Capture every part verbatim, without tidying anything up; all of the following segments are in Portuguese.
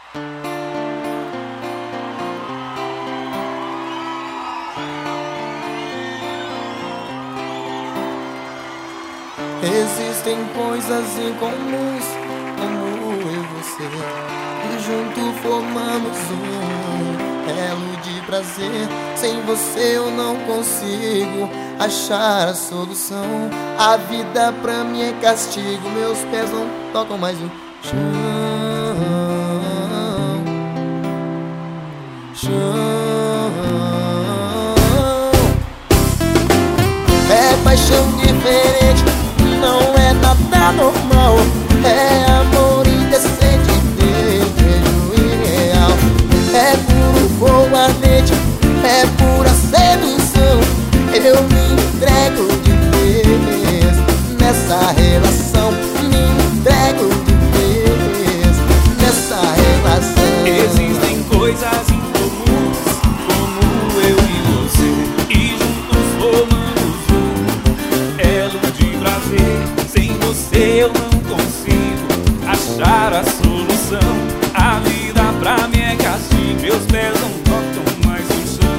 Existem coisas incomuns, como eu e você, e junto formamos um elo de prazer. Sem você eu não consigo achar a solução. A vida pra mim é castigo, meus pés não tocam mais o chão. Chão. É paixão diferente, não é nada normal. É amor indecente, desejo irreal. É puro fogo ardente, é pura sedução. Eu me entrego de vez nessa relação. Me entrego de vez nessa relação. Existem coisas incomuns, como eu e você, e juntos formamos um elo de prazer. Sem você eu não consigo achar a solução. A vida pra mim é castigo, meus pés não tocam mais no chão.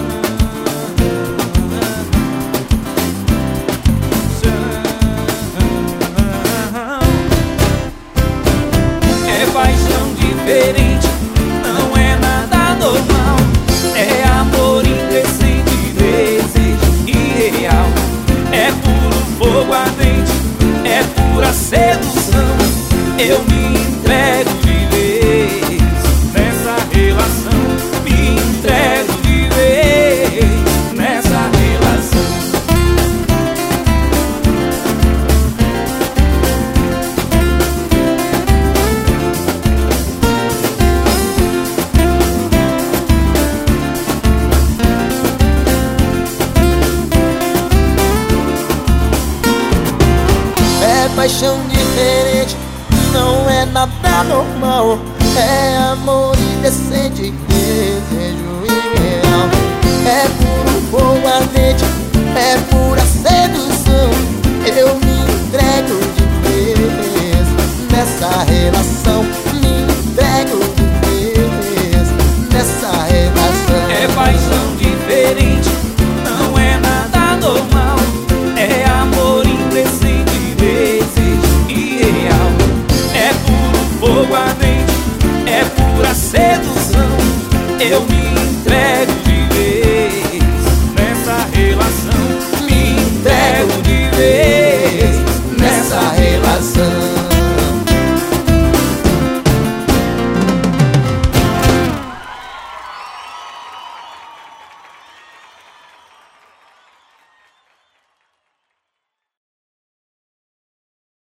É paixão diferente, não é nada normal. É amor indecente, desejo irreal. É puro fogo ardente, é pura sedução. Eu me entrego de vez nessa relação. Me entrego de vez nessa relação. É paixão diferente, não é nada normal. É amor indecente, desejo irreal. É puro fogo ardente, é pura sedução. Eu me entrego de vez nessa relação. Me entrego de vez nessa relação. É paixão diferente, não é nada normal. É amor indecente, desejo irreal. É puro fogo ardente, é pura sedução. Eu me